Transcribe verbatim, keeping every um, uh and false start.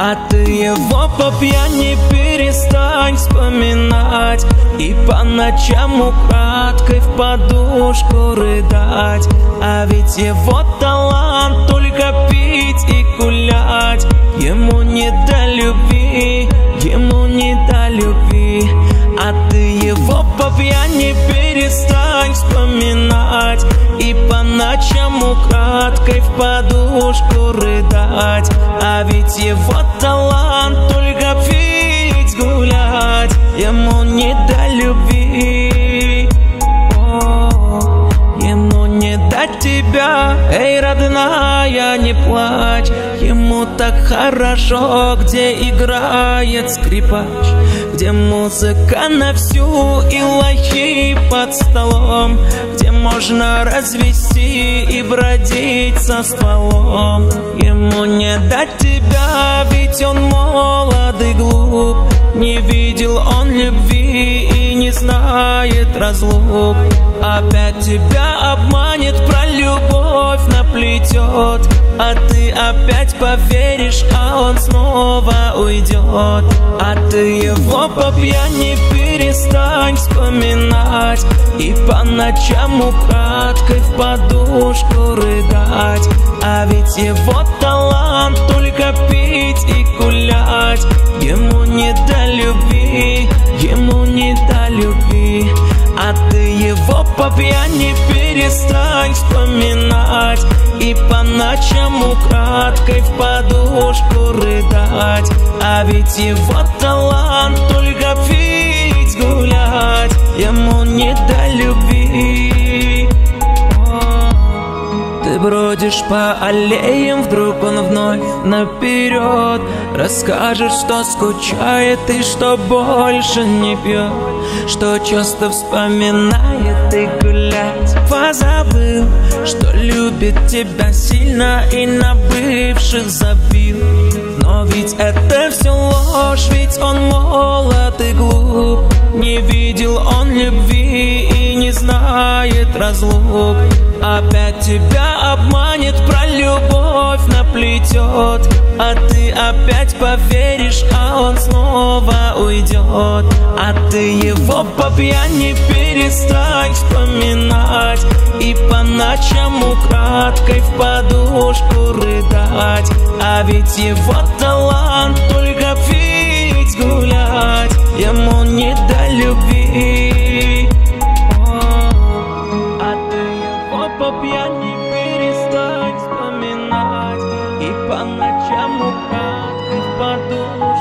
А ты его по пьяни перестань вспоминать и по ночам украдкой в подушку рыдать. А ведь его талант только пить и гулять. Ему не до любви, ему не до любви. А ты его по пьяни перестань вспоминать и по ночам украдкой в подушку рыдать. А ведь его талант только пить, гулять. Ему не до любви, о, ему не до тебя. Эй, родная, не плачь, ему так хорошо, где играет скрипач, где музыка на всю и лохи под столом, где можно развести и бродить со стволом. Ему не до тебя, ведь он молод и глуп, не видел он любви и не знает разлук. Опять тебя обманет, про любовь наплетет, а ты опять поверишь, а он снова уйдет. А ты его по пьяни перестань вспоминать и по ночам украдкой в подушку рыдать. А ведь его талант только пить и гулять. Ему не до любви, ему не до любви. А ты его по пьяни перестань вспоминать и по ночам украдкой в подушку рыдать. А ведь его талант только пить, гулять. Ему не до любви. Ты бродишь по аллеям, вдруг он вновь наперед расскажет, что скучает и что больше не пьет, что часто вспоминает и гулять. Позабыл, что любит тебя сильно и на бывших забил. Но ведь это все ложь, ведь он молод и глуп, не видел он любви и не знает разлук. Опять тебя обманет, про любовь наплетет, а ты опять поверишь, а он снова уйдет. А ты его по пьяни перестань вспоминать и по ночам украдкой в подушку рыдать. А ведь его талант только пить, гулять. Ему не до любви. По пьяни перестать вспоминать и по ночам украдкой в подушку